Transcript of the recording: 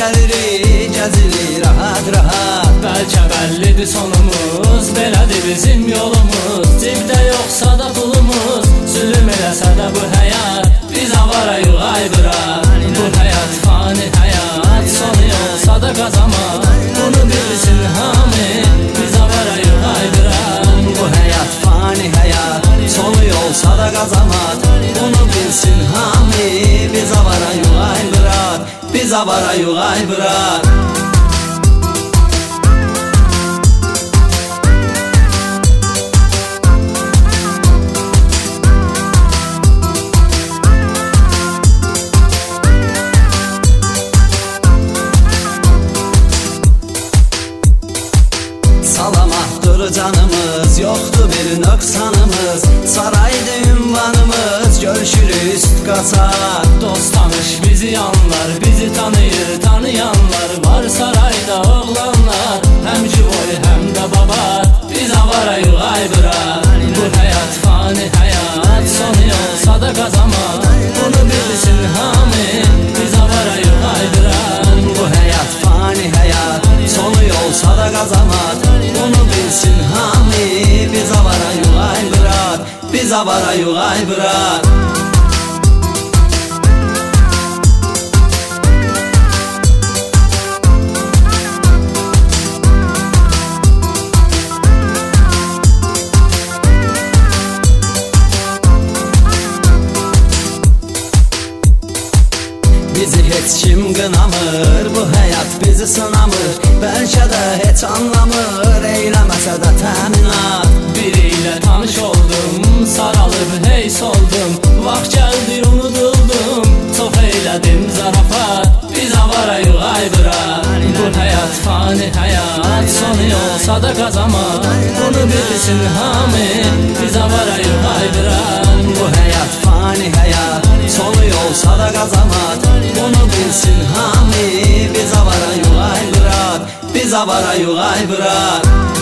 gəlirik, gəzirik rahat. Bəlkə bəllidir sonumuz, belədir bizim yolumuz. Cibdə yoxsa da pulumuz, zülüm eləsə də bu həyat, biz avarayıq aybıra. Bu həyat fani həyat, sonu olsa da qazamat, bunu bilsin hamı, biz avarayıq aybıra. Bu həyat fani həyat, sonu olsa da qazamat, bunu bilsin hamı, biz avarayıq aybıra. Biz avarayıq aybıra. Salamatdır canımız, yoxdur bir nöqsanımız. Saraydı ünvanımız, görüşürük üst qaçar. Dost tanış bizi yanlar, bizi tanıyır tanıyanlar. Var sarayda oğlanlar, hem civoy hem de babat, biz avarayıq aybıra. Bu həyat fani həyat, sonu olsa da qazamat, bunu bilsin hamı, biz avarayıq aybıra. Bu həyat fani həyat, sonu olsa da qazamat, bunu bilsin hamı, biz avarayıq aybıra. Biz avarayıq aybıra. Bizi heç kim qınamır, bu həyat bizi sınamır. Bəlkə də heç anlamır, eyləməsə də təminat. Biriyle tanış oldum, saralıb heys oldum. Vaxt gəldi unuduldum, çox eylədim zarafat, biz avarayıq aybıra. Bu həyat fani həyat, sonu olsa da qazamat, bunu bilsin hamı, biz avarayıq aybıra. Bu həyat fani həyat, sonu olsa da qazamat, bunu bilsin hamı, biz avarayıq aybıra. Biz avarayıq aybıra.